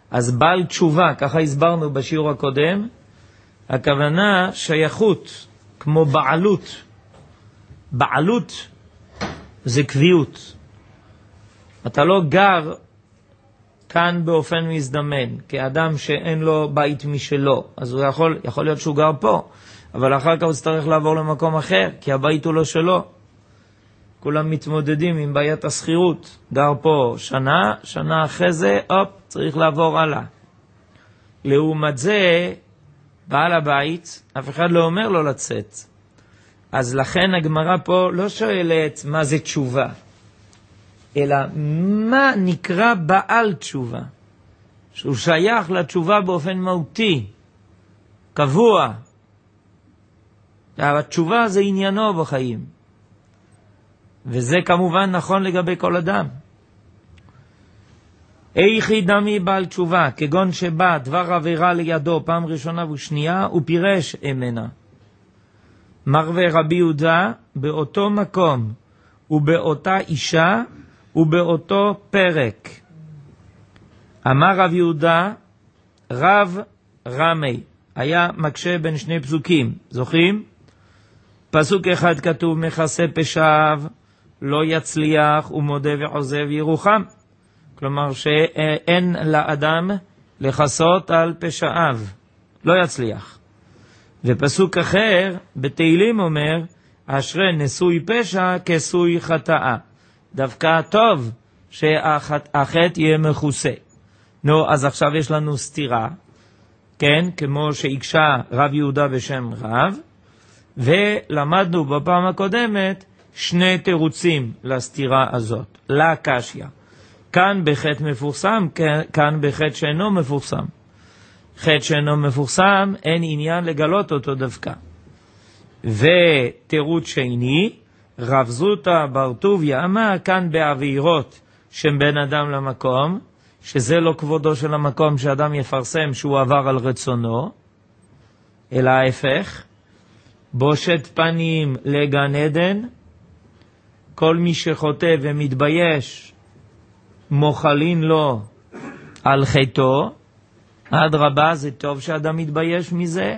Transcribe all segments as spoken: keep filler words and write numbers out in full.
אז בעל תשובה, ככה הסברנו בשיעור הקודם, הכוונה שייכות, כמו בעלות. בעלות זה קביעות. אתה לא גר כאן באופן מזדמן, כאדם שאין לו בית משלו, אז הוא יכול, יכול להיות שהוא גר פה, אבל אחר כך הוא צריך לעבור למקום אחר, כי הבית הוא לא שלו. כולם מתמודדים עם בעיית הסחירות. גר פה שנה, שנה אחרי זה, אופ, צריך לעבור הלאה. לעומת זה, בעל הבית, אף אחד לא אומר לו לצאת. אז לכן הגמרא פה לא שואלת מה זה תשובה, אלא מה נקרא בעל תשובה, שהוא שייך לתשובה באופן מהותי, קבוע. התשובה זה עניינו בחיים, וזה כמובן נכון לגבי כל אדם. איכי דמי בעל תשובה, כגון שבא דבר עבירה לידו פעם ראשונה ושנייה, הוא פירש אמנה. מרווה רבי יהודה באותו מקום ובאותה אישה ובאותו פרק. אמר רב יהודה, רב רמי, היה מקשה בין שני פסוקים, זוכרים? פסוק אחד כתוב מכסה פשעיו לא יצליח ומודה ועוזב ירוחם, כלומר שאין לאדם לחסות על פשעיו, לא יצליח. ופסוק אחר בתהילים אומר, אשרי נשוי פשע כסוי חטאה, דווקא טוב שהחטא יהיה מכוסה. נו, אז עכשיו יש לנו סתירה, כן, כמו שהקשה רב יהודה בשם רב, ולמדנו בפעם הקודמת שני תירוצים לסתירה הזאת, לקשיא. כאן בחטא מפורסם, כאן בחטא שאינו מפורסם. חטא שאינו מפורסם, אין עניין לגלות אותו דווקא. ותירוץ שני, רב זוטה בר טוביה אמר, כאן בעבירות שם בין אדם למקום, שזה לא כבודו של המקום שאדם יפרסם שהוא עבר על רצונו, אלא ההפך, בושת פנים לגן עדן, כל מי שחוטא ומתבייש, מוחלין לו על חטאו, עד רבה זה טוב שאדם מתבייש מזה,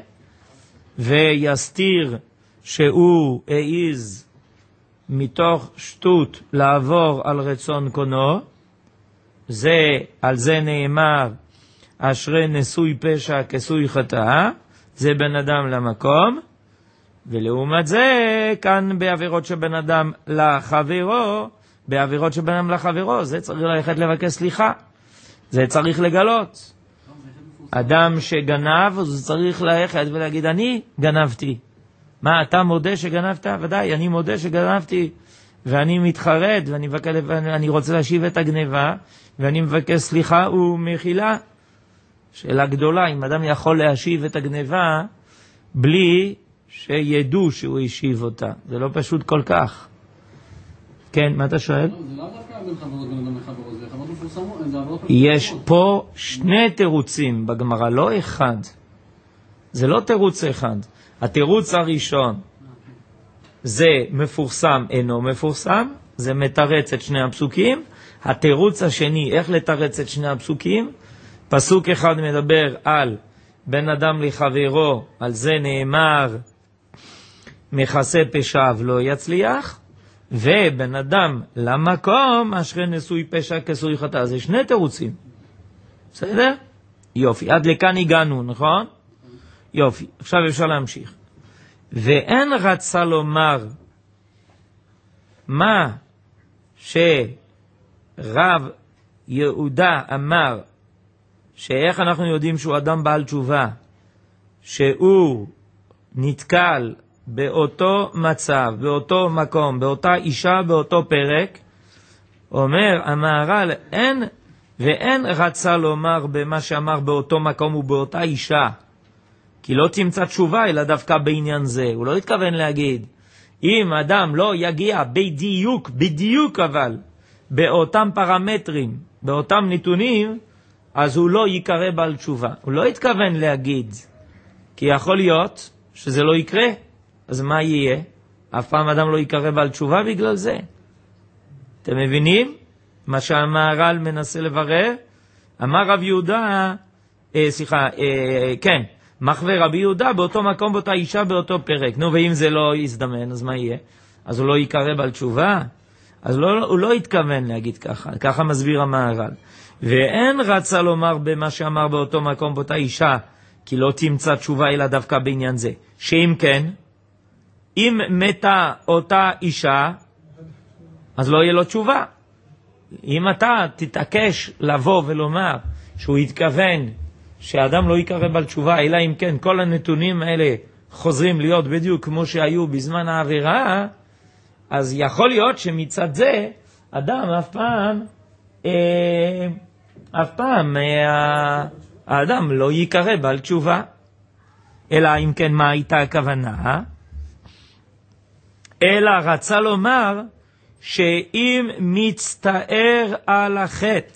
ויסתיר שהוא העיז מתוך שטות לעבור על רצון קונו, זה, על זה נאמר, אשרי נשוי פשע כסוי חטאה, זה בן אדם למקום, ולעומת זה, כאן בעבירות שבן אדם לחברו, בעבירות שבן אדם לחברו, זה צריך ללכת לבקש סליחה, זה צריך לגלות. אדם שגנב, אז צריך ללכת ולהגיד, אני גנבתי. מה, אתה מודה שגנבת? ודאי, אני מודה שגנבתי, ואני מתחרט, ואני, מבקש, ואני רוצה להשיב את הגניבה, ואני מבקש סליחה ומחילה. שאלה גדולה, אם אדם יכול להשיב את הגניבה, בלי שידעו שהוא השיב אותה. זה לא פשוט כל כך. כן, מה אתה שואל? זה לא דווקא בין חברות בין אדם לחברות, זה חברות מפורסמות, זה עבירות מפורסמות. יש פה שני תירוצים בגמרא, לא אחד. זה לא תירוץ אחד. התירוץ הראשון זה מפורסם אינו מפורסם, זה מתרץ את שני הפסוקים. התירוץ השני, איך לתרץ את שני הפסוקים? פסוק אחד מדבר על בן אדם לחברו, על זה נאמר מכסה פשעיו לא יצליח, ובן אדם למקום אשרי נשוי פשע כסוי חטאה. זה שני תירוצים, בסדר? יופי, עד לכאן הגענו, נכון? יופי, עכשיו אפשר להמשיך. ואין רצה לומר מה שרב יהודה אמר, שאיך אנחנו יודעים שהוא אדם בעל תשובה, שהוא נתקל באותו מצב, באותו מקום, באותה אישה, באותו פרק, אומר המהר"ל, אין ואין רצה לומר במה שאמר באותו מקום ובאותה אישה, כי לא תמצא תשובה אלא דווקא בעניין זה. הוא לא התכוון להגיד, אם אדם לא יגיע בדיוק, בדיוק אבל, באותם פרמטרים, באותם נתונים, אז הוא לא יקרא בעל תשובה. הוא לא התכוון להגיד, כי יכול להיות שזה לא יקרה. אז מה יהיה? אף פעם אדם לא יקרא בעל תשובה בגלל זה. אתם מבינים? מה שהמהר"ל מנסה לברר, אמר רב יהודה, אה, סליחה, אה, כן, מחווה רבי יהודה באותו מקום, באותה אישה, באותו פרק. נו, ואם זה לא יזדמן, אז מה יהיה? אז הוא לא יקרא בעל תשובה? אז לא, הוא לא התכוון להגיד ככה, ככה מסביר המהר"ל. ואין רצה לומר במה שאמר באותו מקום, באותה אישה, כי לא תמצא תשובה אלא דווקא בעניין זה. שאם כן, אם מתה אותה אישה, אז לא יהיה לו תשובה. אם אתה תתעקש לבוא ולומר שהוא התכוון שהאדם לא יקרא בעל תשובה, אלא אם כן כל הנתונים האלה חוזרים להיות בדיוק כמו שהיו בזמן העבירה, אז יכול להיות שמצד זה אדם אף פעם, אה, אף פעם אה, האדם לא יקרא בעל תשובה. אלא אם כן מה הייתה הכוונה? אלא רצה לומר שאם מצטער על החטא,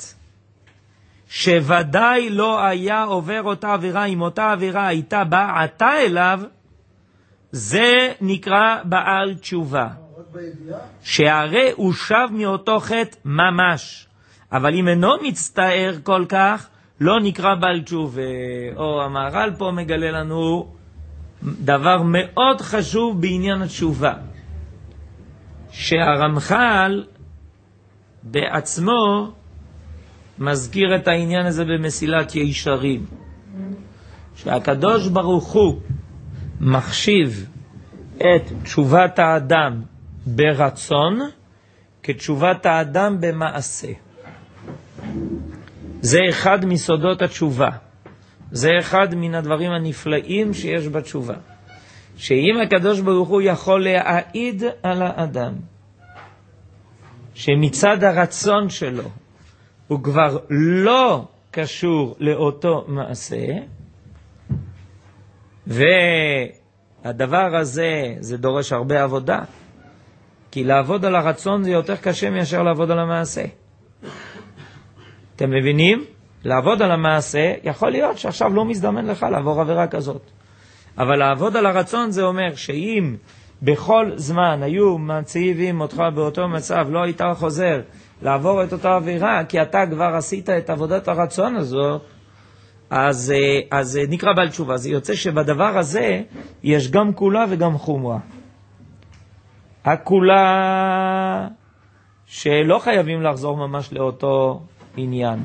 שוודאי לא היה עובר אותה עבירה, אם אותה עבירה הייתה בעתה אליו, זה נקרא בעל תשובה. שהרי הוא שב מאותו חטא ממש. אבל אם אינו מצטער כל כך, לא נקרא בעל תשובה. או המהר"ל פה מגלה לנו דבר מאוד חשוב בעניין התשובה. שהרמח"ל בעצמו מזכיר את העניין הזה במסילת ישרים. שהקדוש ברוך הוא מחשיב את תשובת האדם ברצון כתשובת האדם במעשה. זה אחד מסודות התשובה. זה אחד מן הדברים הנפלאים שיש בתשובה. שאם הקדוש ברוך הוא יכול להעיד על האדם שמצד הרצון שלו הוא כבר לא קשור לאותו מעשה, והדבר הזה זה דורש הרבה עבודה, כי לעבוד על הרצון זה יותר קשה מאשר לעבוד על המעשה. אתם מבינים? לעבוד על המעשה יכול להיות שעכשיו לא מזדמן לך לעבור עבירה כזאת, אבל לעבוד על הרצון זה אומר שאם בכל זמן היו מציבים אותך באותו מצב, לא היית חוזר לעבור את אותה עבירה, כי אתה כבר עשית את עבודת הרצון הזאת, אז, אז נקרא בעל תשובה. זה יוצא שבדבר הזה יש גם כולה וגם חומרה. הכולה שלא חייבים לחזור ממש לאותו עניין,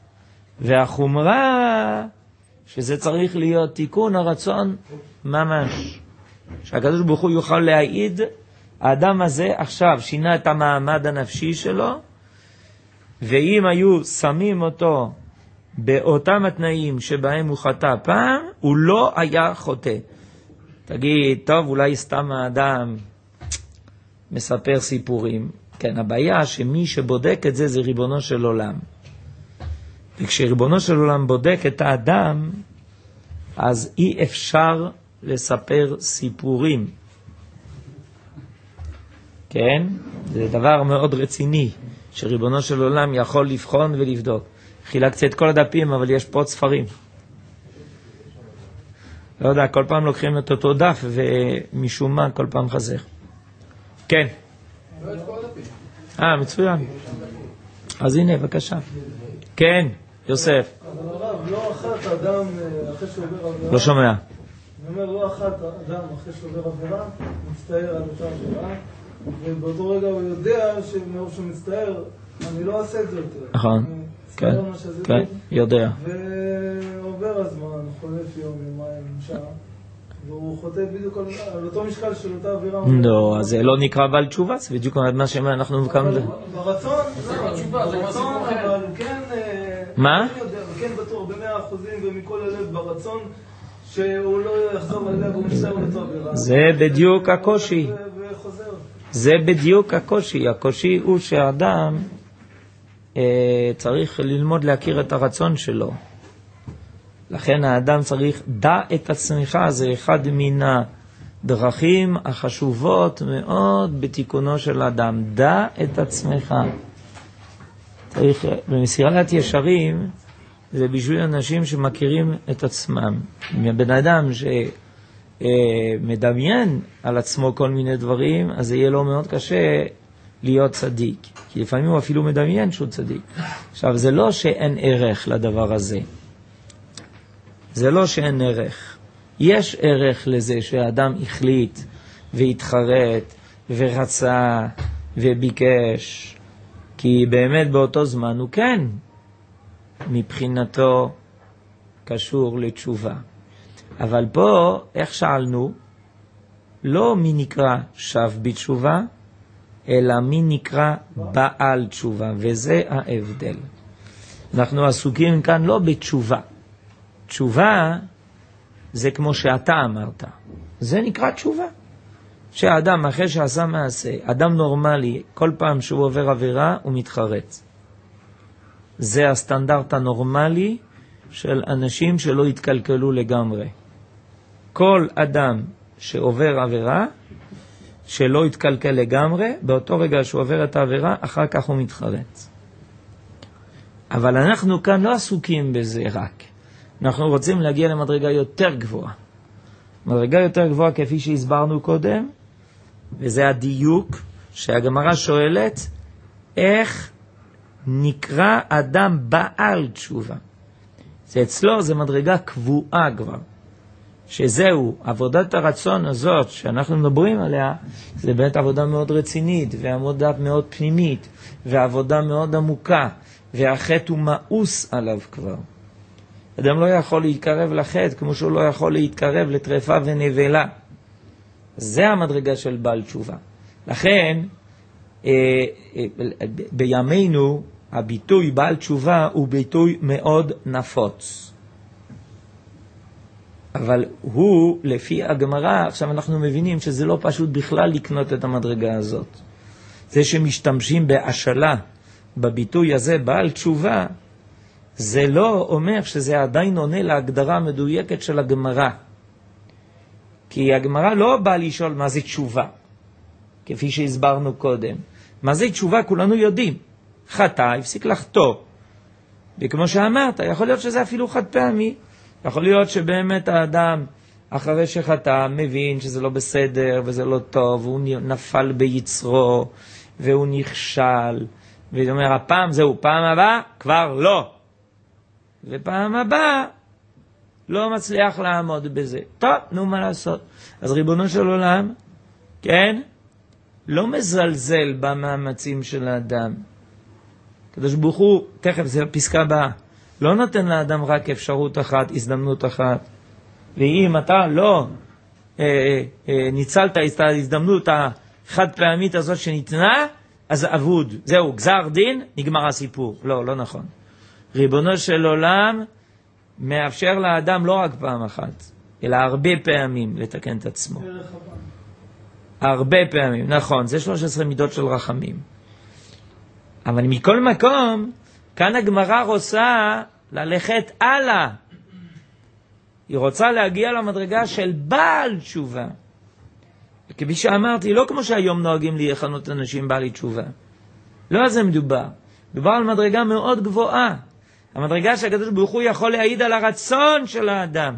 והחומרה שזה צריך להיות תיקון הרצון ממש, שהקדוש ברוך הוא יוכל להעיד, האדם הזה עכשיו שינה את המעמד הנפשי שלו, ואם היו שמים אותו באותם התנאים שבהם הוא חטא פעם, הוא לא היה חוטא. תגיד, טוב, אולי סתם האדם מספר סיפורים. כן, הבעיה שמי שבודק את זה זה ריבונו של עולם. וכשריבונו של עולם בודק את האדם, אז אי אפשר לספר סיפורים. כן? זה דבר מאוד רציני, שריבונו של עולם יכול לבחון ולבדוק. חילקתי את כל הדפים, אבל יש פה עוד ספרים. לא יודע, כל פעם לוקחים את אותו דף, ומשום מה כל פעם חזר. כן. אה, מצוין. אז הנה, בבקשה. כן, יוסף. אבל הרב, לא אחת אדם אחרי שעובר עבירה... לא שומע. אני אומר, לא אחת אדם אחרי שעובר עבירה, מצטער על אותה עבירה, ובאותו רגע הוא יודע שמרוב שהוא מצטער, אני לא אעשה את זה יותר. נכון. כן, כן, יודע. ועובר הזמן, חולף יום, יומיים, שעה, והוא חוטא בדיוק על אותו משקל של אותה אווירה. לא, אז זה לא נקרא בעל תשובה, זה בדיוק מה שאנחנו מקבלים. ברצון, ברצון, אבל הוא כן... מה? הוא כן בטוח במאה אחוזים ומכל הלב ברצון שהוא לא יחזור עליה והוא משתר אותו אווירה. זה בדיוק הקושי. וחוזר. זה בדיוק הקושי. הקושי הוא שהאדם צריך ללמוד להכיר את הרצון שלו. לכן האדם צריך דע את עצמך, זה אחד מן הדרכים החשובות מאוד בתיקונו של האדם. דע את עצמך. צריך, במסירת ישרים זה בשביל אנשים שמכירים את עצמם. אם הבן אדם שמדמיין על עצמו כל מיני דברים, אז זה יהיה לו מאוד קשה להיות צדיק. כי לפעמים הוא אפילו מדמיין שהוא צדיק. עכשיו, זה לא שאין ערך לדבר הזה. זה לא שאין ערך. יש ערך לזה שהאדם החליט והתחרט ורצה וביקש. כי באמת באותו זמן הוא כן, מבחינתו, קשור לתשובה. אבל פה, איך שאלנו? לא מי נקרא שב בתשובה, אלא מי נקרא בעל תשובה, וזה ההבדל. אנחנו עסוקים כאן לא בתשובה. תשובה זה כמו שאתה אמרת. זה נקרא תשובה. שהאדם אחרי שעשה מעשה, אדם נורמלי, כל פעם שהוא עובר עבירה הוא מתחרט. זה הסטנדרט הנורמלי של אנשים שלא התקלקלו לגמרי. כל אדם שעובר עבירה, שלא התקלקל לגמרי, באותו רגע שהוא עובר את העבירה, אחר כך הוא מתחרט. אבל אנחנו כאן לא עסוקים בזה רק. אנחנו רוצים להגיע למדרגה יותר גבוהה. מדרגה יותר גבוהה כפי שהסברנו קודם, וזה הדיוק שהגמרא שואלת, איך נקרא אדם בעל תשובה. זה אצלו, זה מדרגה קבועה כבר. שזהו, עבודת הרצון הזאת שאנחנו מדברים עליה, זה באמת עבודה מאוד רצינית, ועבודה מאוד פנימית, ועבודה מאוד עמוקה, והחטא הוא מאוס עליו כבר. אדם לא יכול להתקרב לחטא, כמו שהוא לא יכול להתקרב לטרפה ונבלה. זה המדרגה של בעל תשובה. לכן, אה, אה, בימינו, הביטוי בעל תשובה הוא ביטוי מאוד נפוץ. אבל הוא, לפי הגמרא, עכשיו אנחנו מבינים שזה לא פשוט בכלל לקנות את המדרגה הזאת. זה שמשתמשים בהשאלה, בביטוי הזה, בעל תשובה, זה לא אומר שזה עדיין עונה להגדרה המדויקת של הגמרא. כי הגמרא לא באה לשאול מה זה תשובה, כפי שהסברנו קודם. מה זה תשובה כולנו יודעים. חטא, הפסיק לחטוא. וכמו שאמרת, יכול להיות שזה אפילו חד פעמי. יכול להיות שבאמת האדם, אחרי שחטא, מבין שזה לא בסדר וזה לא טוב, והוא נפל ביצרו, והוא נכשל, והוא אומר, הפעם זהו, פעם הבאה, כבר לא. ופעם הבאה, לא מצליח לעמוד בזה. טוב, נו מה לעשות. אז ריבונו של עולם, כן, לא מזלזל במאמצים של האדם. קדוש ברוך הוא, תכף זה הפסקה הבאה, לא נותן לאדם רק אפשרות אחת, הזדמנות אחת. ואם אתה לא אה, אה, ניצלת את ההזדמנות החד פעמית הזאת שניתנה, אז אבוד. זהו, גזר דין, נגמר הסיפור. לא, לא נכון. ריבונו של עולם מאפשר לאדם לא רק פעם אחת, אלא הרבה פעמים לתקן את עצמו. הרבה פעמים, נכון, זה שלוש עשרה מידות של רחמים. אבל מכל מקום, כאן הגמרא רוצה ללכת הלאה. היא רוצה להגיע למדרגה של בעל תשובה. וכפי שאמרתי, לא כמו שהיום נוהגים לכנות אנשים בעלי תשובה. לא על זה מדובר. מדובר על מדרגה מאוד גבוהה. המדרגה שהקדוש ברוך הוא יכול להעיד על הרצון של האדם.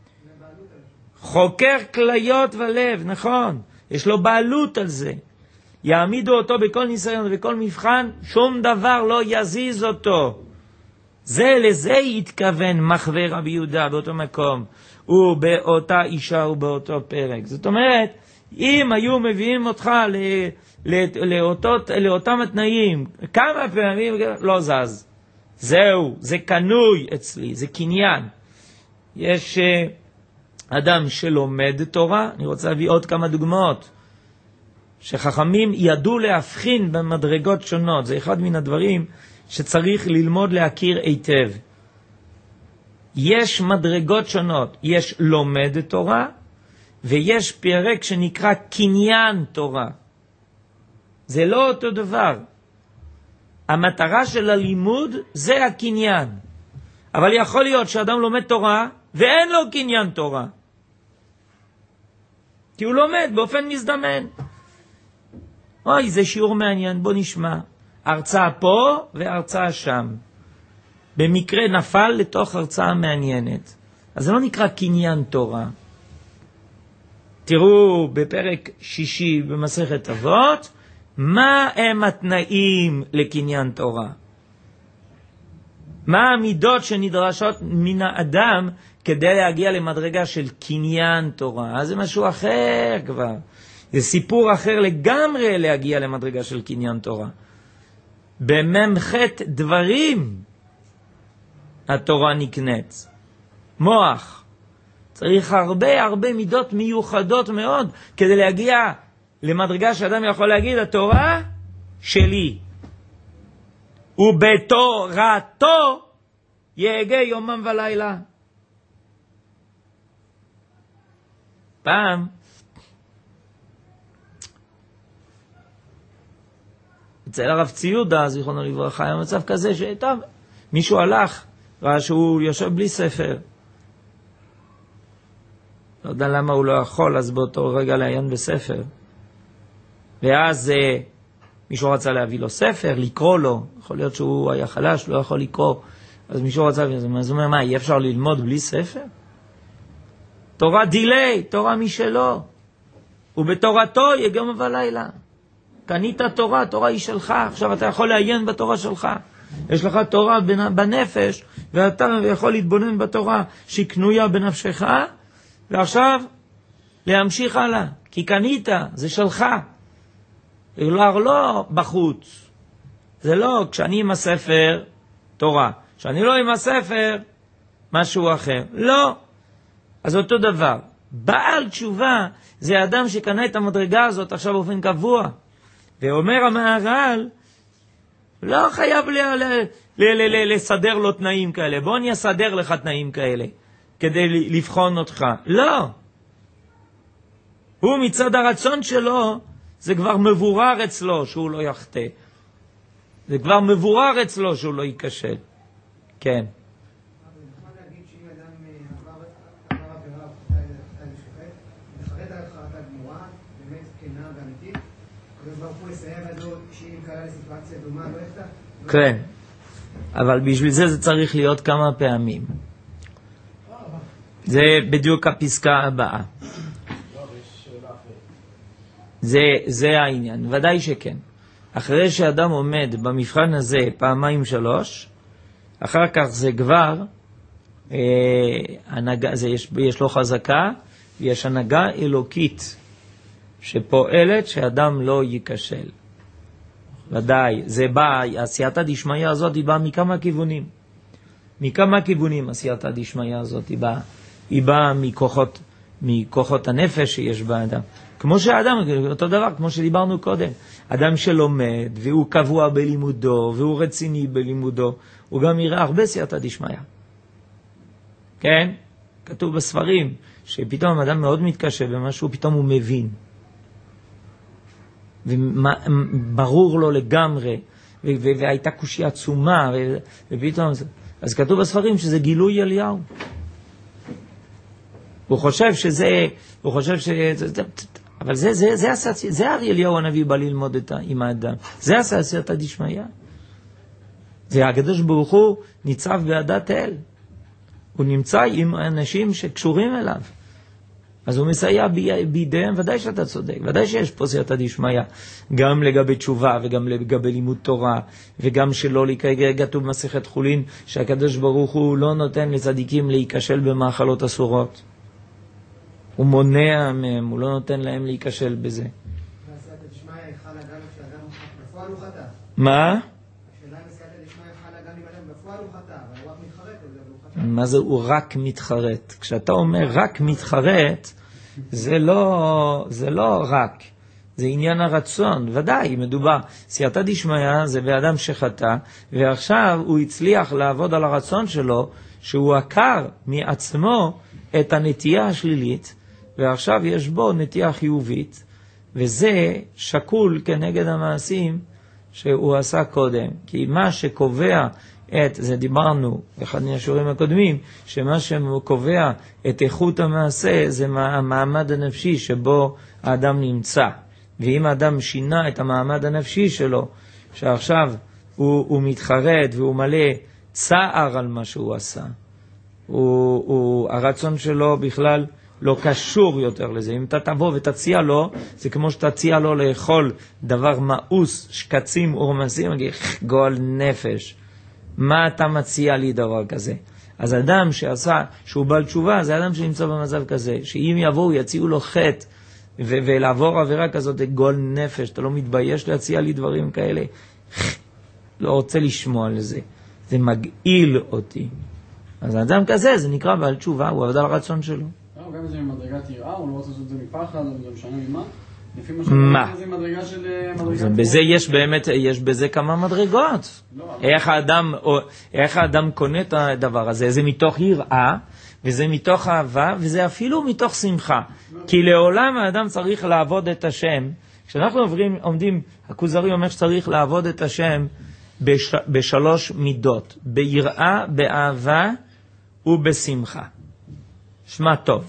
חוקר כליות ולב, נכון. יש לו בעלות על זה. יעמידו אותו בכל ניסיון ובכל מבחן, שום דבר לא יזיז אותו. זה לזה יתכוון מחווה רבי יהודה באותו מקום, ובאותה אישה ובאותו פרק. זאת אומרת, אם היו מביאים אותך ל, ל, לאותות, לאותם התנאים, כמה פעמים לא זז. זהו, זה קנוי אצלי, זה קניין. יש uh, אדם שלומד תורה, אני רוצה להביא עוד כמה דוגמאות. שחכמים ידעו להבחין במדרגות שונות. זה אחד מן הדברים שצריך ללמוד להכיר היטב. יש מדרגות שונות. יש לומד תורה, ויש פרק שנקרא קניין תורה. זה לא אותו דבר. המטרה של הלימוד זה הקניין. אבל יכול להיות שאדם לומד תורה, ואין לו קניין תורה. כי הוא לומד באופן מזדמן. אוי, זה שיעור מעניין, בוא נשמע. הרצאה פה והרצאה שם. במקרה נפל לתוך הרצאה מעניינת. אז זה לא נקרא קניין תורה. תראו בפרק שישי במסכת אבות, מה הם התנאים לקניין תורה? מה המידות שנדרשות מן האדם כדי להגיע למדרגה של קניין תורה? אז זה משהו אחר כבר. זה סיפור אחר לגמרי להגיע למדרגה של קניין תורה. בממחת דברים התורה נקנית. מוח. צריך הרבה הרבה מידות מיוחדות מאוד כדי להגיע למדרגה שאדם יכול להגיד, התורה שלי. ובתורתו יהגה יומם ולילה. פעם אצל הרב ציודה, זיכרונו לברכה, היה מצב כזה שטוב, מישהו הלך, ראה שהוא יושב בלי ספר. לא יודע למה הוא לא יכול, אז באותו רגע לעיין בספר. ואז אה, מישהו רצה להביא לו ספר, לקרוא לו. יכול להיות שהוא היה חלש, לא יכול לקרוא. אז מישהו רצה להביא לו. אז הוא אומר, מה, אי אפשר ללמוד בלי ספר? תורה דילי, תורה משלו. ובתורתו יגם ולילה. קנית תורה, תורה היא שלך. עכשיו אתה יכול לעיין בתורה שלך. יש לך תורה בנפש, ואתה יכול להתבונן בתורה שהיא קנויה בנפשך, ועכשיו להמשיך הלאה. כי קנית, זה שלך. זה לא, לא בחוץ. זה לא, כשאני עם הספר, תורה. כשאני לא עם הספר, משהו אחר. לא. אז אותו דבר. בעל תשובה זה אדם שקנה את המדרגה הזאת עכשיו באופן קבוע. ואומר המהר"ל, לא חייב ל- ל- ל- ל- ל- לסדר לו תנאים כאלה. בוא אני אסדר לך תנאים כאלה, כדי לבחון אותך. לא. הוא מצד הרצון שלו, זה כבר מבורר אצלו שהוא לא יחטא. זה כבר מבורר אצלו שהוא לא ייכשל. כן. כן, אבל בשביל זה זה צריך להיות כמה פעמים. זה בדיוק הפסקה הבאה. זה, זה העניין, ודאי שכן. אחרי שאדם עומד במבחן הזה פעמיים שלוש, אחר כך זה כבר, אה, הנהגה, זה יש, יש לו חזקה, ויש הנהגה אלוקית, שפועלת שאדם לא ייכשל. ודאי, זה בא, עשייתא דשמיא הזאת היא באה מכמה כיוונים. מכמה כיוונים עשייתא דשמיא הזאת היא באה. היא באה מכוחות, מכוחות הנפש שיש באדם. כמו שהאדם, אותו דבר, כמו שדיברנו קודם. אדם שלומד, והוא קבוע בלימודו, והוא רציני בלימודו, הוא גם יראה הרבה סייעתא דשמיא. כן? כתוב בספרים, שפתאום אדם מאוד מתקשה במשהו, פתאום הוא מבין. וברור לו לגמרי, והייתה קושי עצומה, ופתאום, אז כתוב בספרים שזה גילוי אליהו. הוא חושב שזה, הוא חושב שזה, אבל זה, זה, זה, זה, זה הרי אליהו הנביא בא ללמוד את, עם האדם. זה הסייעתא דשמיא. זה הקדוש ברוך הוא ניצב בעדת אל. הוא נמצא עם אנשים שקשורים אליו. אז הוא מסייע בידיהם, ודאי שאתה צודק, ודאי שיש פה סייעתא דשמיא, גם לגבי תשובה וגם לגבי לימוד תורה, וגם שלא כתוב במסכת חולין, שהקדוש ברוך הוא לא נותן לצדיקים להיכשל במאכלות אסורות. הוא מונע מהם, הוא לא נותן להם להיכשל בזה. סייעתא דשמיא חלה גם כשאדם בפועל הוא חטא. מה? השאלה אם סייעתא דשמיא חלה גם אם אדם בפועל הוא חטא, אבל הוא רק מתחרט על זה, והוא חטא. מה זה הוא רק מתחרט? כשאתה אומר רק מתחרט, זה לא, זה לא רק, זה עניין הרצון, ודאי, מדובר. סייעתא דשמיא זה באדם שחטא, ועכשיו הוא הצליח לעבוד על הרצון שלו, שהוא עקר מעצמו את הנטייה השלילית, ועכשיו יש בו נטייה חיובית, וזה שקול כנגד המעשים שהוא עשה קודם. כי מה שקובע את, זה דיברנו באחד מהשיעורים הקודמים, שמה שקובע את איכות המעשה זה המעמד הנפשי שבו האדם נמצא. ואם האדם שינה את המעמד הנפשי שלו, שעכשיו הוא, הוא מתחרט והוא מלא צער על מה שהוא עשה, הוא, הוא, הרצון שלו בכלל לא קשור יותר לזה. אם אתה תבוא ותציע לו, זה כמו שתציע לו לאכול דבר מאוס, שקצים ורמסים, גועל נפש. מה אתה מציע לי דבר כזה? אז אדם שעשה, שהוא בעל תשובה, זה אדם שנמצא במצב כזה, שאם יבואו, יציעו לו חטא, ו- ולעבור עבירה כזאת, זה גועל נפש. אתה לא מתבייש להציע לי דברים כאלה? לא רוצה לשמוע לזה. זה מגעיל אותי. אז אדם כזה, זה נקרא בעל תשובה, הוא עבד על הרצון שלו. גם אם זה ממדרגת יראה, הוא לא רוצה לעשות את זה מפחד, זה משנה ממה. לפי מה מה? שאתה זה מדרגה של... בזה יש באמת, יש בזה כמה מדרגות. איך האדם, איך האדם קונה את הדבר הזה? זה מתוך יראה, וזה מתוך אהבה, וזה אפילו מתוך שמחה. כי לעולם האדם צריך לעבוד את השם. כשאנחנו עוברים, עומדים, הכוזרי אומר שצריך לעבוד את השם בש, בשלוש מידות. ביראה, באהבה ובשמחה. שמע טוב.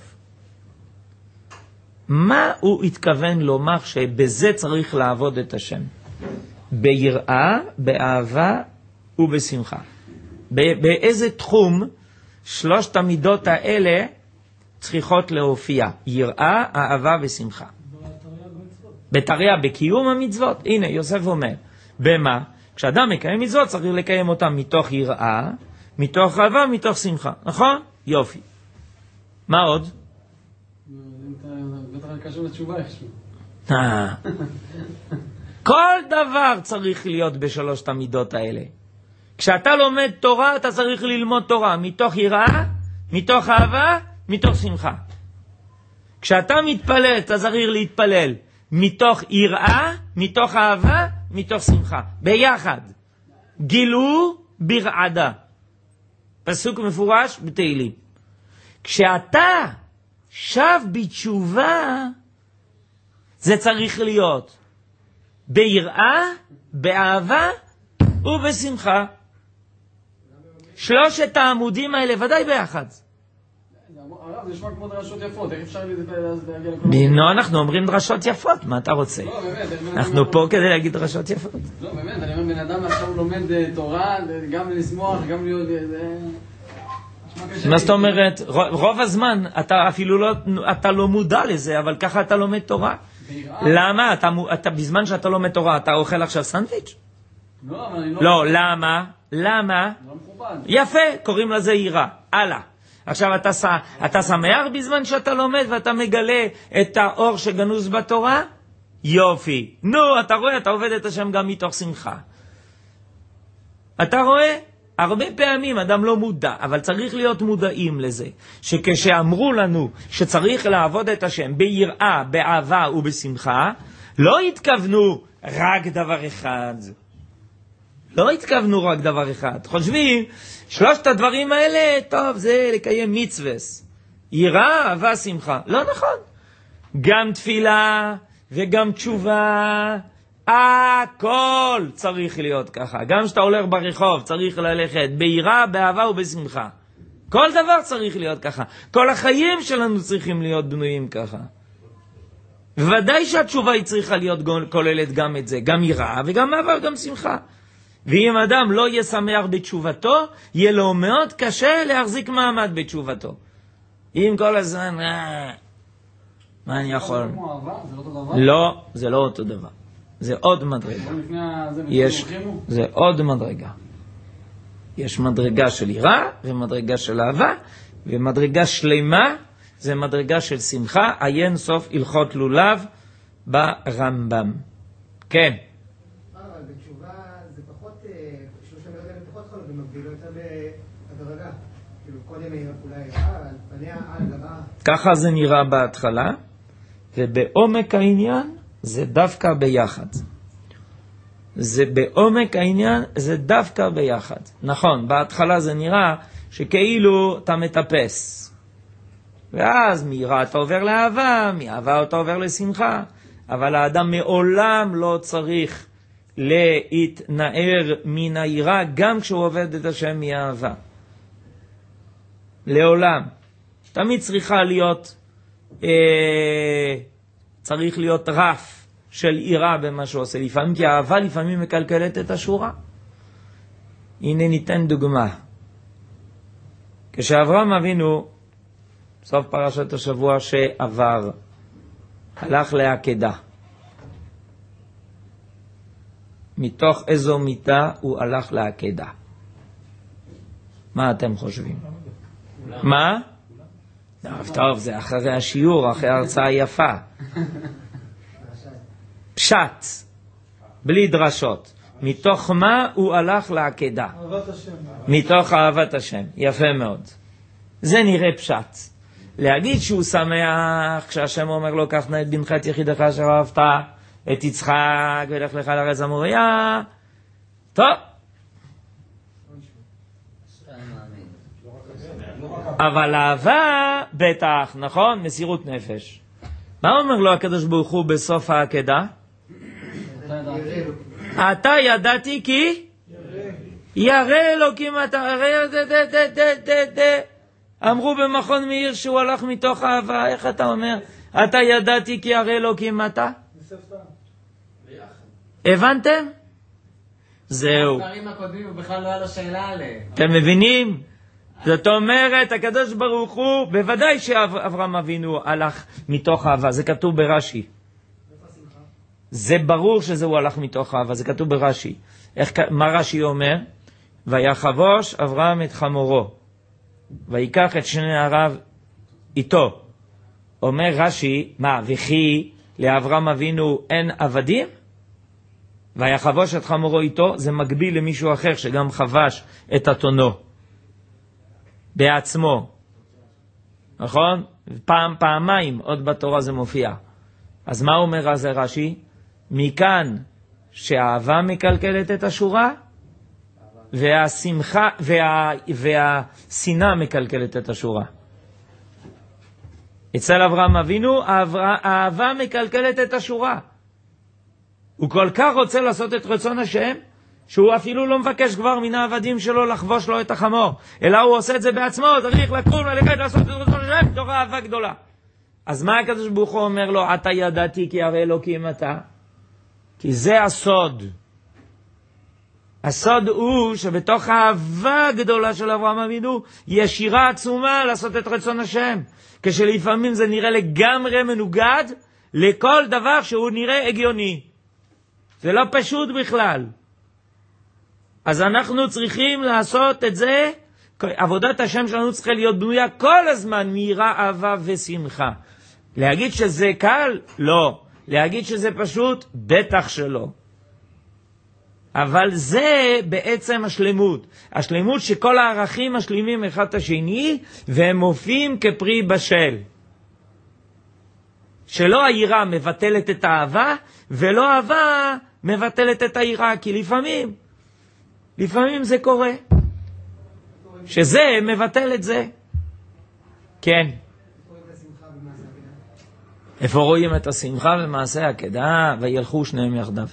מה הוא התכוון לומר שבזה צריך לעבוד את השם? ביראה, באהבה ובשמחה. באיזה תחום שלושת המידות האלה צריכות להופיע? יראה, אהבה ושמחה. בתרי"ג, בקיום המצוות. הנה, יוסף אומר. במה? כשאדם מקיים מצוות צריך לקיים אותם מתוך יראה, מתוך אהבה, מתוך שמחה. נכון? יופי. מה עוד? בטח קשור לתשובה איכשהו. כל דבר צריך להיות בשלושת המידות האלה. כשאתה לומד תורה, אתה צריך ללמוד תורה מתוך יראה, מתוך אהבה, מתוך שמחה. כשאתה מתפלל, אתה צריך להתפלל מתוך יראה, מתוך אהבה, מתוך שמחה. ביחד. גילו ברעדה. פסוק מפורש בתהילים. כשאתה שב בתשובה, זה צריך להיות ביראה, באהבה ובשמחה. שלושת העמודים האלה ודאי ביחד. הרב, זה נשמע כמו דרשות יפות, איך אפשר להגיע לכל... נו, אנחנו אומרים דרשות יפות, מה אתה רוצה? לא, באמת. אנחנו פה כדי להגיד דרשות יפות. לא, באמת, אני אומר, בן אדם עכשיו הוא לומד תורה, גם לשמוח, גם להיות... מה זאת אומרת? רוב הזמן אתה אפילו לא, אתה לא מודע לזה, אבל ככה אתה לומד תורה. למה? אתה, אתה, בזמן שאתה לומד תורה, אתה אוכל עכשיו סנדוויץ'? לא, אבל אני לא... לא, למה? למה? לא מכובד. יפה, קוראים לזה יראה. הלאה. עכשיו אתה, אתה שמח בזמן שאתה לומד ואתה מגלה את האור שגנוז בתורה? יופי. נו, אתה רואה, אתה עובד את השם גם מתוך שמחה. אתה רואה? הרבה פעמים אדם לא מודע, אבל צריך להיות מודעים לזה, שכשאמרו לנו שצריך לעבוד את השם ביראה, באהבה ובשמחה, לא התכוונו רק דבר אחד. לא התכוונו רק דבר אחד. חושבים, שלושת הדברים האלה, טוב, זה לקיים מצווס. יראה, אהבה, שמחה. לא נכון. גם תפילה וגם תשובה, הכל צריך להיות ככה. גם שאתה הולך ברחוב צריך ללכת ביראה, באהבה ובשמחה. כל דבר צריך להיות ככה. כל החיים שלנו צריכים להיות בנויים ככה. ודאי שהתשובה היא צריכה להיות כוללת גם את זה, גם יראה וגם אהבה וגם שמחה. ואם אדם לא יהיה שמח בתשובתו, יהיה לו מאוד קשה להחזיק מעמד בתשובתו. אם כל הזמן, אה, מה אני יכול? זה כמו אהבה? זה לא אותו דבר? לא, זה לא אותו דבר. זה עוד מדרגה. יש, זה עוד מדרגה. יש מדרגה של יראה ומדרגה של אהבה, ומדרגה שלמה זה מדרגה של שמחה. עיין סוף הלכות לולב ברמב"ם. כן. אבל בתשובה זה פחות, שלושה מרגע פחות חלו, ומגבילו יותר בהדרגה. כאילו קודם אולי יראה, על פניה על גבה. ככה זה נראה בהתחלה, ובעומק העניין זה דווקא ביחד. זה בעומק העניין, זה דווקא ביחד. נכון, בהתחלה זה נראה שכאילו אתה מטפס. ואז מיראה אתה עובר לאהבה, מאהבה אתה עובר לשמחה. אבל האדם מעולם לא צריך להתנער מן היראה, גם כשהוא עובד את השם מאהבה. לעולם. תמיד צריכה להיות, אה, צריך להיות רף של יראה במה שהוא עושה. לפעמים, כי האהבה לפעמים מקלקלת את השורה. הנה ניתן דוגמה. כשאברהם אבינו סוף פרשת השבוע שעבר, הלך לעקדה. מתוך איזו מיטה הוא הלך לעקדה? מה אתם חושבים? מה? טוב, זה אחרי השיעור, אחרי הרצאה יפה. פשט, בלי דרשות. מתוך מה הוא הלך לעקדה? אהבת השם. מתוך אהבת השם. יפה מאוד. זה נראה פשט. להגיד שהוא שמח כשהשם אומר לו, קח נא את בנך את יחידך אשר אהבת, את יצחק ולך לך לארץ המוריה. טוב. אבל אהבה בטח, נכון? מסירות נפש. מה אומר לו הקדוש ברוך הוא בסוף העקדה? אתה ידעתי כי ירא אלוקים אתה. אמרו במכון מאיר שהוא הלך מתוך אהבה. איך אתה אומר? אתה ידעתי כי ירא אלוקים אתה? הבנתם? זהו. הדברים הקודמים הוא בכלל לא היה לו שאלה עליהם. אתם מבינים? זאת אומרת, הקדוש ברוך הוא, בוודאי שאברהם אבינו הלך מתוך אהבה, זה כתוב ברש"י. זה ברור שזה הוא הלך מתוך אהבה, זה כתוב ברש"י. איך, מה רש"י אומר? ויחבוש אברהם את חמורו, ויקח את שני נעריו איתו. אומר רש"י, מה, וכי לאברהם אבינו אין עבדים? ויחבוש את חמורו איתו, זה מקביל למישהו אחר שגם חבש את אתונו. בעצמו, נכון? פעם, פעמיים, עוד בתורה זה מופיע. אז מה אומר אז רש"י? מכאן שהאהבה מקלקלת את השורה, והשמחה, וה, והשנאה מקלקלת את השורה. אצל אברהם אבינו, האהבה מקלקלת את השורה. הוא כל כך רוצה לעשות את רצון השם, שהוא אפילו לא מבקש כבר מן העבדים שלו לחבוש לו את החמור, אלא הוא עושה את זה בעצמו, צריך לקום ללכת לעשות את רצון השם, תוך אהבה גדולה. אז מה הקדוש ברוך הוא אומר לו, אתה ידעתי כי ירא אלוקים אתה? כי זה הסוד. הסוד הוא שבתוך האהבה הגדולה של אברהם אבינו, יש שירה עצומה לעשות את רצון השם. כשלפעמים זה נראה לגמרי מנוגד לכל דבר שהוא נראה הגיוני. זה לא פשוט בכלל. אז אנחנו צריכים לעשות את זה, עבודת השם שלנו צריכה להיות בנויה כל הזמן מיראה, אהבה ושמחה. להגיד שזה קל? לא. להגיד שזה פשוט? בטח שלא. אבל זה בעצם השלמות. השלמות שכל הערכים משלימים אחד את השני, והם מופיעים כפרי בשל. שלא היראה מבטלת את האהבה, ולא אהבה מבטלת את היראה, כי לפעמים, לפעמים זה קורה. שזה מבטל את זה. כן. איפה רואים את השמחה במעשה העקדה? וילכו שניהם יחדיו.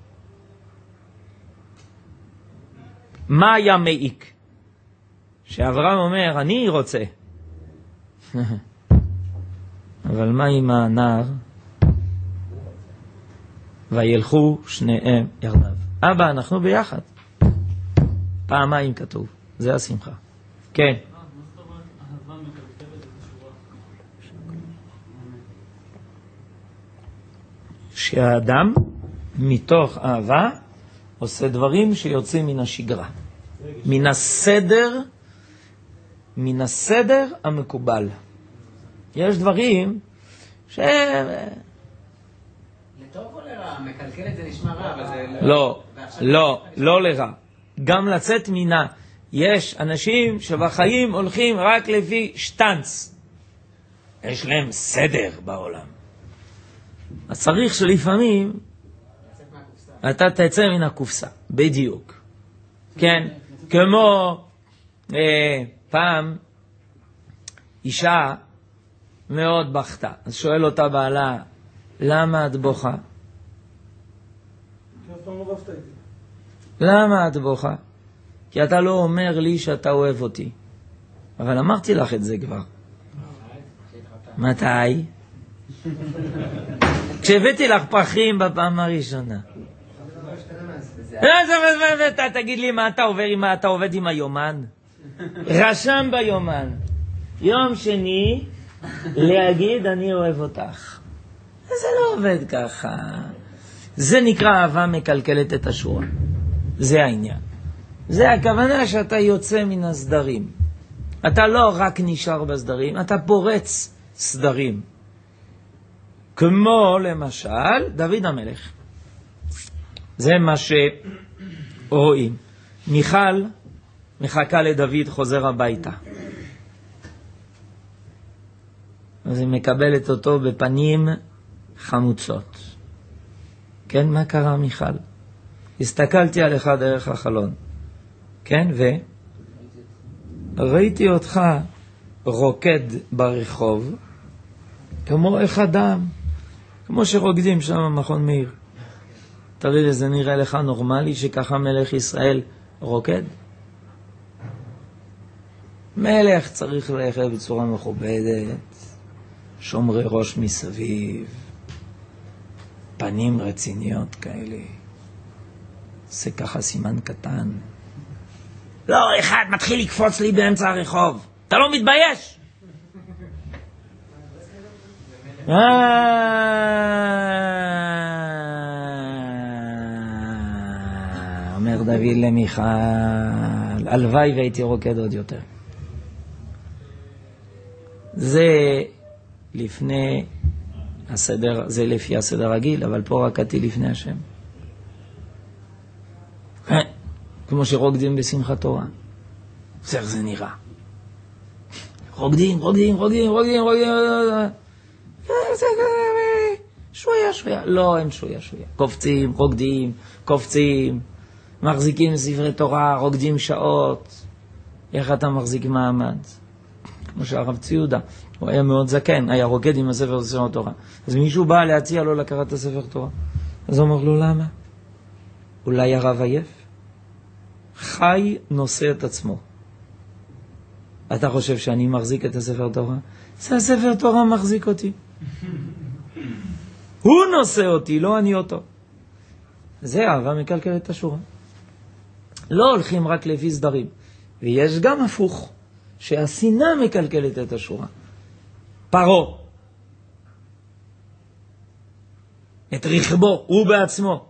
מה היה מעיק? שאברהם אומר, אני רוצה. אבל מה עם הנער? וילכו שניהם יחדיו. אבא, אנחנו ביחד. פעמיים כתוב. זה השמחה. כן. שהאדם מתוך אהבה עושה דברים שיוצאים מן השגרה. מן הסדר, מן הסדר המקובל. יש דברים ש... לטוב או לרע? מקלקל את זה נשמע רע, אבל זה... לא, לא, לא לרע. גם לצאת מינה. יש אנשים שבחיים הולכים רק לפי שטנץ. יש להם סדר בעולם. אז צריך שלפעמים אתה תצא מן הקופסה, בדיוק. כן, כמו אה, פעם אישה מאוד בכתה. אז שואל אותה בעלה, למה את בוכה? למה את בוכה? כי אתה לא אומר לי שאתה אוהב אותי. אבל אמרתי לך את זה כבר. מתי? כשהבאתי לך פרחים בפעם הראשונה. תגיד לי מה אתה עובר, מה אתה עובד עם היומן? רשם ביומן. יום שני, להגיד אני אוהב אותך. זה לא עובד ככה. זה נקרא אהבה מקלקלת את השורה. זה העניין. זה הכוונה שאתה יוצא מן הסדרים. אתה לא רק נשאר בסדרים, אתה פורץ סדרים. כמו למשל דוד המלך. זה מה שרואים. מיכל מחכה לדוד חוזר הביתה. אז היא מקבלת אותו בפנים חמוצות. כן, מה קרה מיכל? הסתכלתי עליך דרך החלון. כן, ו? ראיתי אותך רוקד ברחוב כמו איך אדם, כמו שרוקדים שם במכון מאיר. תראי, זה נראה לך נורמלי שככה מלך ישראל רוקד? מלך צריך ללכת בצורה מכובדת, שומרי ראש מסביב, פנים רציניות כאלה. זה ככה סימן קטן. לא, אחד מתחיל לקפוץ לי באמצע הרחוב. אתה לא מתבייש? אומר דוד למיכל, הלוואי והייתי רוקד עוד יותר. זה לפני הסדר, זה לפי הסדר רגיל, אבל פה רקדתי לפני השם. כמו שרוקדים בשמחת תורה. זה איך זה נראה. רוקדים, רוקדים, רוקדים, רוקדים, רוקדים. שויה, שויה. לא, אין שויה, שויה. קופצים, רוקדים, קופצים, מחזיקים ספרי תורה, רוקדים שעות. איך אתה מחזיק מעמד? כמו שהרב ציודה, הוא היה מאוד זקן, היה רוקד עם הספר ספר תורה. אז מישהו בא להציע לו לקראת הספר תורה. אז הוא אומר לו, למה? אולי הרב עייף? חי נושא את עצמו. אתה חושב שאני מחזיק את הספר תורה? זה הספר תורה מחזיק אותי. הוא נושא אותי, לא אני אותו. זה אהבה מקלקלת את השורה. לא הולכים רק לפי סדרים. ויש גם הפוך, שהשנאה מקלקלת את השורה. פרו. את רכבו, הוא בעצמו.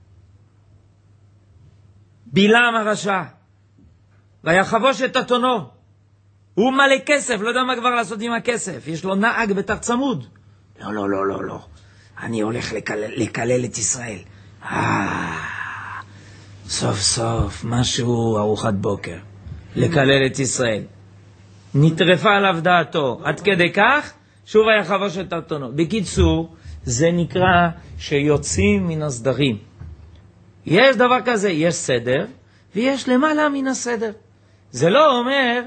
בלעם הרשע, ויחבוש את אתונו, הוא מלא כסף, לא יודע מה כבר לעשות עם הכסף, יש לו נהג בתח צמוד. לא, לא, לא, לא, לא, אני הולך לקלל, לקלל את ישראל. אה, סוף סוף, משהו ארוחת בוקר, לקלל את ישראל. נטרפה עליו דעתו, עד כדי כך, שוב ויחבוש את אתונו. בקיצור, זה נקרא שיוצאים מן הסדרים. יש דבר כזה, יש סדר, ויש למעלה מן הסדר. זה לא אומר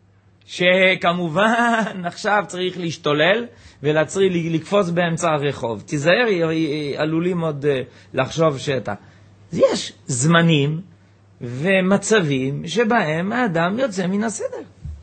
שכמובן עכשיו צריך להשתולל ולצריך לקפוץ באמצע הרחוב. תיזהר, עלולים עוד לחשוב שאתה. יש זמנים ומצבים שבהם האדם יוצא מן הסדר.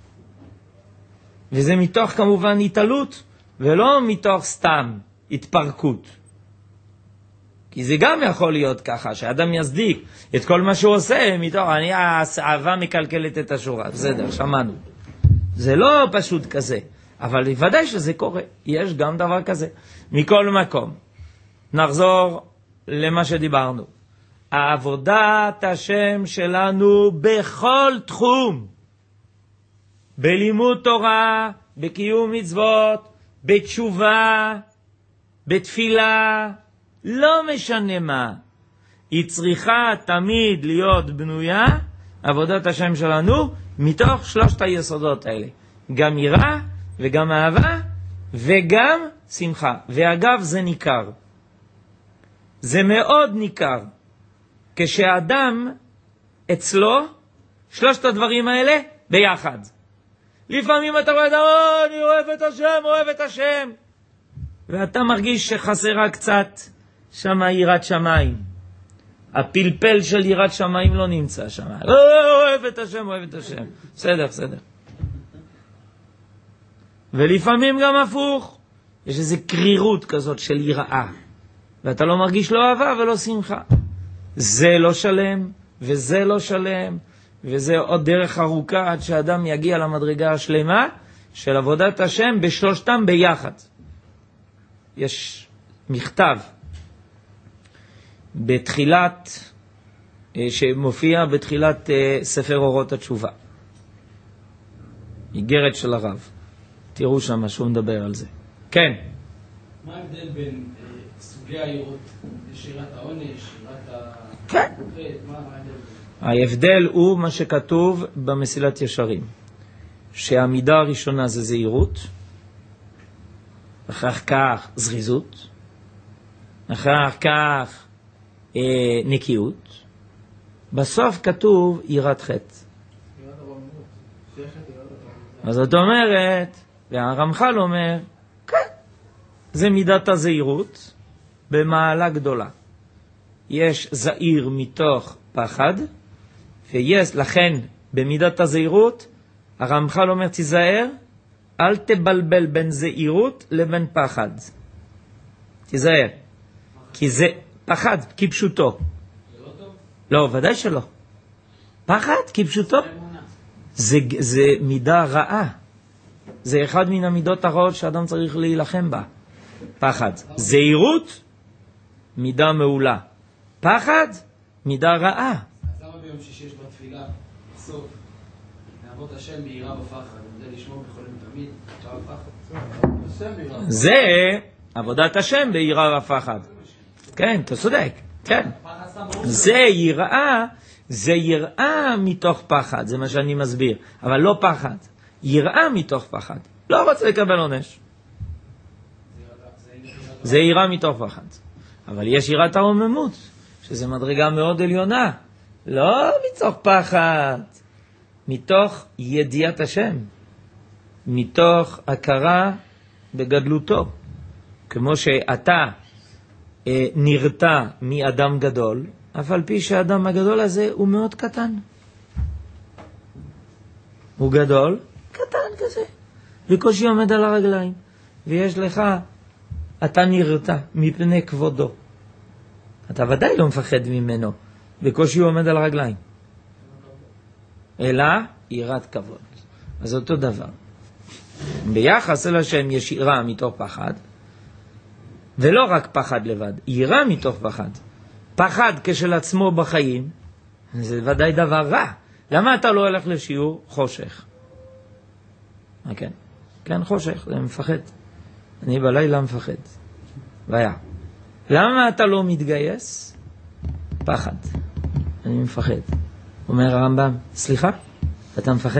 וזה מתוך כמובן התעלות, ולא מתוך סתם התפרקות. כי זה גם יכול להיות ככה, שאדם יסדיק את כל מה שהוא עושה, מתוך, אני האהבה מקלקלת את השורה. בסדר, שמענו. זה לא פשוט כזה, אבל ודאי שזה קורה. יש גם דבר כזה. מכל מקום, נחזור למה שדיברנו. העבודת השם שלנו בכל תחום, בלימוד תורה, בקיום מצוות, בתשובה, בתפילה, לא משנה מה, היא צריכה תמיד להיות בנויה, עבודת השם שלנו, מתוך שלושת היסודות האלה. גם יראה, וגם אהבה, וגם שמחה. ואגב, זה ניכר. זה מאוד ניכר. כשאדם אצלו, שלושת הדברים האלה ביחד. לפעמים אתה רואה, oh, אני אוהב את השם, אוהב את השם. ואתה מרגיש שחסרה קצת שמה יראת שמיים. הפלפל של יראת שמיים לא נמצא שם. oh, אוהב את השם, אוהב את השם. בסדר, בסדר. ולפעמים גם הפוך. יש איזו קרירות כזאת של יראה. ואתה לא מרגיש לא אהבה ולא שמחה. זה לא שלם, וזה לא שלם. וזה עוד דרך ארוכה עד שאדם יגיע למדרגה השלמה, של עבודת השם בשלושתם ביחד. יש מכתב בתחילת, שמופיע בתחילת ספר אורות התשובה. איגרת של הרב. תראו שם שהוא מדבר על זה. כן. מה ההבדל בין סוגי הירות? שירת העונש, שירת ה... כן. מה ההבדל? ההבדל הוא מה שכתוב במסילת ישרים. שהמידה הראשונה זה זהירות, אחר כך זריזות, אחר כך אה, נקיות, בסוף כתוב יראת חטא. אז זאת אומרת, והרמח"ל אומר, כן, זה מידת הזהירות במעלה גדולה. יש זהיר מתוך פחד, ויש, לכן במידת הזהירות, הרמח"ל אומר, תיזהר, אל תבלבל בין זהירות לבין פחד. תיזהר. כי זה פחד, כפשוטו. זה לא טוב? לא, ודאי שלא. פחד, כפשוטו. זה, זה מידה רעה. זה אחד מן המידות הרעות שאדם צריך להילחם בה. פחד. זהירות, מידה מעולה. פחד, מידה רעה. אז למה ביום שישי יש בתפילה, בסוף, לעבוד השם ביראה ופחד, כדי לשמור יכולים תמיד, יראה ופחד. זה עבודת השם ביראה ופחד. כן, אתה צודק. כן. זה יראה, זה יראה מתוך פחד, זה מה שאני מסביר. אבל לא פחד. יראה מתוך פחד. לא רוצה לקבל עונש. זה יראה מתוך פחד. אבל יש יראת הרוממות, שזה מדרגה מאוד עליונה. לא מתוך פחד. מתוך ידיעת השם. מתוך הכרה בגדלותו. כמו שאתה אה, נרתע מאדם גדול, אף על פי שהאדם הגדול הזה הוא מאוד קטן. הוא גדול, קטן כזה. בקושי עומד על הרגליים. ויש לך, אתה נרתע מפני כבודו. אתה ודאי לא מפחד ממנו. בקושי הוא עומד על הרגליים. אלא יראת כבוד. אז אותו דבר. ביחס אל השם יש יראה מתוך פחד, ולא רק פחד לבד, יראה מתוך פחד. פחד כשלעצמו בחיים, זה ודאי דבר רע. למה אתה לא הולך לשיעור? חושך. מה כן? כן, חושך, זה מפחד. אני בלילה מפחד. והיה. למה אתה לא מתגייס? פחד. אני מפחד. אומר הרמב"ם, סליחה? אתה מפחד?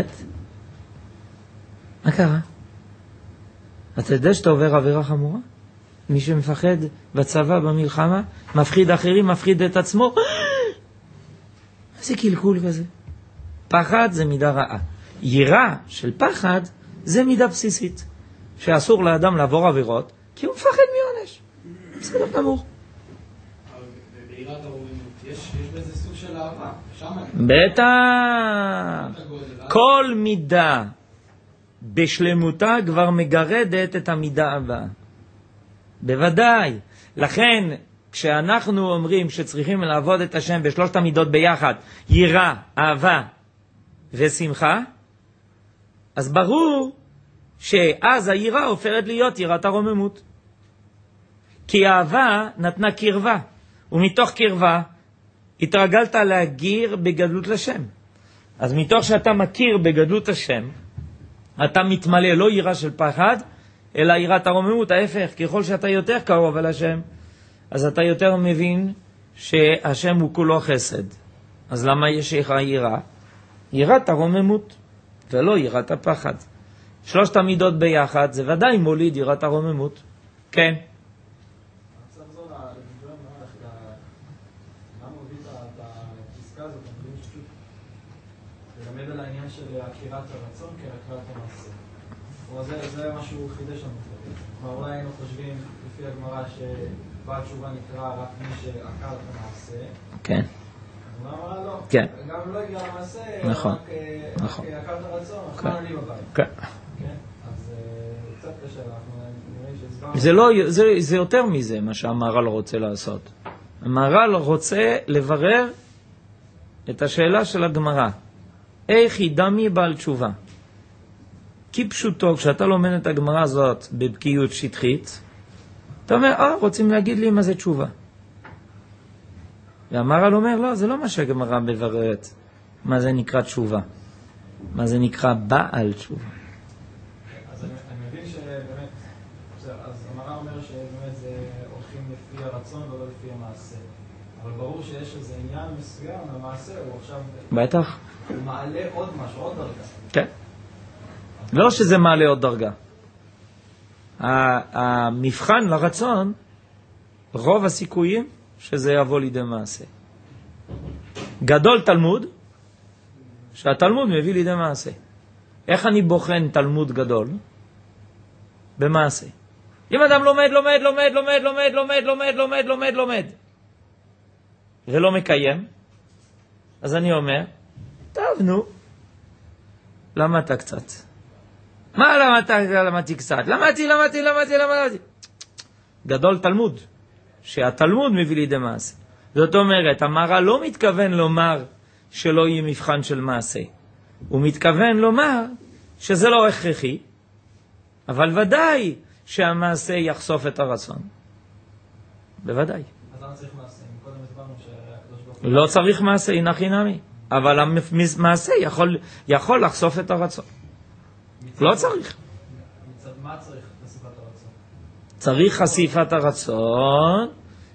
מה קרה? אתה יודע שאתה עובר עבירה חמורה? מי שמפחד בצבא, במלחמה, מפחיד אחרים, מפחיד את עצמו. איזה קלקול כזה. פחד זה מידה רעה. יראה של פחד זה מידה בסיסית. שאסור לאדם לעבור עבירות, כי הוא מפחד מעונש. בסדר גמור. ביראת הרוממות, יש בזה סוג של אהבה. בטח. כל מידה בשלמותה כבר מגרדת את המידה הבאה. בוודאי. לכן, כשאנחנו אומרים שצריכים לעבוד את השם בשלושת המידות ביחד, יראה, אהבה ושמחה, אז ברור שאז היראה הופכת להיות יראת הרוממות. כי האהבה נתנה קרבה, ומתוך קרבה התרגלת להגיר בגדלות לשם. אז מתוך שאתה מכיר בגדלות השם, אתה מתמלא לא יראה של פחד, אלא יראת הרוממות. ההפך, ככל שאתה יותר קרוב אל השם, אז אתה יותר מבין שהשם הוא כולו חסד. אז למה יש לך יראה? יראת הרוממות, ולא יראת הפחד. שלושת המידות ביחד, זה ודאי מוליד יראת הרוממות. כן. צריך זו לדבר מערך, מה מוביל את הפסקה הזאת, אני מבין שפשוט ללמד על העניין של עקירת הרצון כעקירת המעשה. זה משהו חידש לנו. כלומר, אולי היינו חושבים, לפי הגמרא, שבעל תשובה נקרא רק מי שעקר את המעשה. כן. אז הוא אמרה לא. כן. גם לא הגיע למעשה, נכון. רק עקר את הרצון, אך מה אני בבית. כן. כן? אז קצת קשה, אנחנו נראים שהסברנו. זה לא, זה, זה יותר מזה מה שהמהר"ל רוצה לעשות. המהר"ל רוצה לברר את השאלה של הגמרא. איך ידע מי בעל תשובה? כפשוטו, כשאתה לומד את הגמרא הזאת בבקיאות שטחית, אתה אומר, אה, רוצים להגיד לי מה זה תשובה. והמהר"ל אומר, לא, זה לא מה שהגמרא מבררת. מה זה נקרא תשובה? מה זה נקרא בעל תשובה? אז אני, אני מבין שבאמת, אז המהר"ל אומר שבאמת זה הולכים לפי הרצון ולא לפי המעשה. אבל ברור שיש איזה עניין מסוים, המעשה הוא עכשיו... בטח. הוא מעלה עוד משהו, עוד דרגה. כן. לא שזה מעלה עוד דרגה. המבחן לרצון, רוב הסיכויים שזה יבוא לידי מעשה. גדול תלמוד, שהתלמוד מביא לידי מעשה. איך אני בוחן תלמוד גדול? במעשה. אם אדם לומד, לומד, לומד, לומד, לומד, לומד, לומד, לומד, לומד, לומד, ולא מקיים, אז אני אומר, טוב, נו, למדת קצת. מה למדת? למדתי קצת. למדתי, למדתי, למדתי, למדתי. גדול תלמוד, שהתלמוד מביא לידי מעשה. זאת אומרת, המהר"ל לא מתכוון לומר שלא יהיה מבחן של מעשה. הוא מתכוון לומר שזה לא הכרחי, אבל ודאי שהמעשה יחשוף את הרצון. בוודאי. אז למה צריך מעשה? קודם הסברנו שהקדוש ברוך הוא... לא צריך מעשה, הנחי נמי. אבל המעשה יכול, יכול לחשוף את הרצון. לא צריך. מצד מה צריך חשיפת הרצון? צריך חשיפת הרצון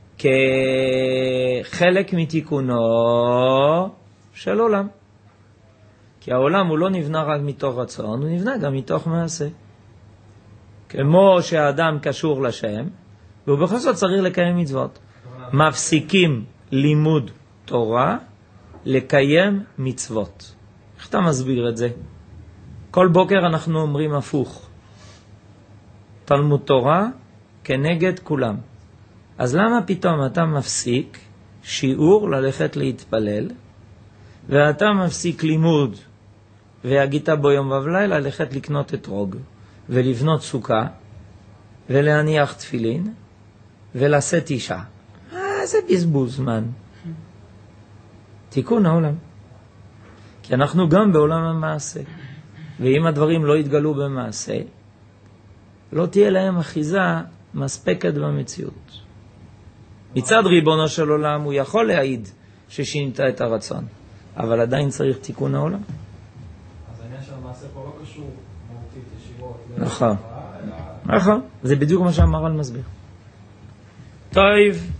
כחלק מתיקונו של עולם. כי העולם הוא לא נבנה רק מתוך רצון, הוא נבנה גם מתוך מעשה. כמו שהאדם קשור לשם, והוא בכל זאת צריך לקיים מצוות. מפסיקים לימוד תורה, לקיים מצוות. איך אתה מסביר את זה? כל בוקר אנחנו אומרים הפוך. תלמוד תורה כנגד כולם. אז למה פתאום אתה מפסיק שיעור ללכת להתפלל, ואתה מפסיק לימוד, והגית בו יום ובלילה ללכת לקנות אתרוג, ולבנות סוכה, ולהניח תפילין, ולשאת אישה? אה, זה בזבוז זמן. תיקון העולם. כי אנחנו גם בעולם המעשה. ואם הדברים לא יתגלו במעשה, לא תהיה להם אחיזה מספקת במציאות. מצד ריבונו של עולם הוא יכול להעיד ששינית את הרצון, אבל עדיין צריך תיקון העולם. אז העניין של המעשה פה לא קשור מהותית ישירות. נכון. נכון. זה בדיוק מה שהמהר"ל מסביר. טוב.